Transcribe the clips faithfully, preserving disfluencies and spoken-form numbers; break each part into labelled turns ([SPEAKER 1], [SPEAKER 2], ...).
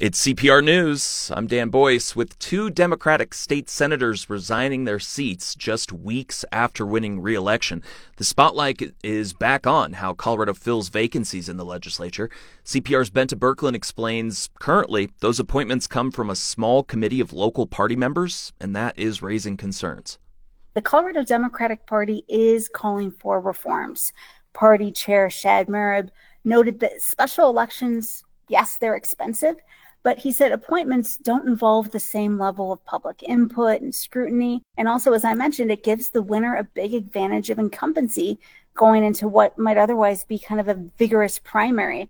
[SPEAKER 1] It's C P R News. I'm Dan Boyce. With two Democratic state senators resigning their seats just weeks after winning re-election, the spotlight is back on how Colorado fills vacancies in the legislature. C P R's Bente Birkeland explains currently those appointments come from a small committee of local party members, and that is raising concerns.
[SPEAKER 2] The Colorado Democratic Party is calling for reforms. Party Chair Shad Marab noted that special elections, yes, they're expensive, but he said appointments don't involve the same level of public input and scrutiny. And also, as I mentioned, it gives the winner a big advantage of incumbency going into what might otherwise be kind of a vigorous primary.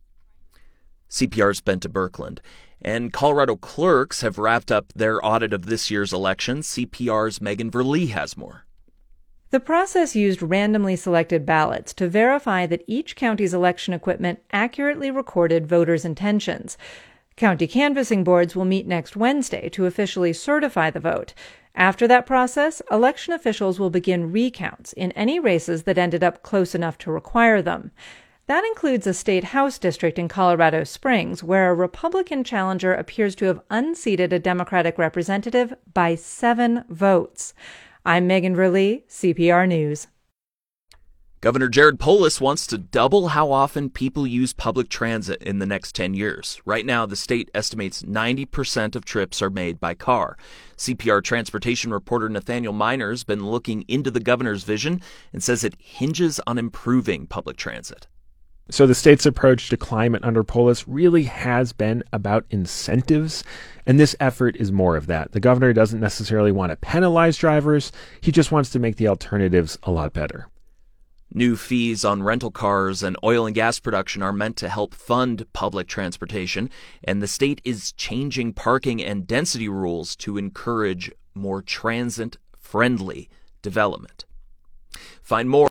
[SPEAKER 1] C P R's Bente Birkeland. And Colorado clerks have wrapped up their audit of this year's election. C P R's Megan Verlee has more.
[SPEAKER 3] The process used randomly selected ballots to verify that each county's election equipment accurately recorded voters' intentions. County canvassing boards will meet next Wednesday to officially certify the vote. After that process, election officials will begin recounts in any races that ended up close enough to require them. That includes a state house district in Colorado Springs where a Republican challenger appears to have unseated a Democratic representative by seven votes. I'm Megan Verlee, C P R News.
[SPEAKER 1] Governor Jared Polis wants to double how often people use public transit in the next ten years. Right now, the state estimates ninety percent of trips are made by car. C P R transportation reporter Nathaniel Miner has been looking into the governor's vision and says it hinges on improving public transit.
[SPEAKER 4] So the state's approach to climate under Polis really has been about incentives, and this effort is more of that. The governor doesn't necessarily want to penalize drivers. He just wants to make the alternatives a lot better.
[SPEAKER 1] New fees on rental cars and oil and gas production are meant to help fund public transportation, and the state is changing parking and density rules to encourage more transit-friendly development. Find more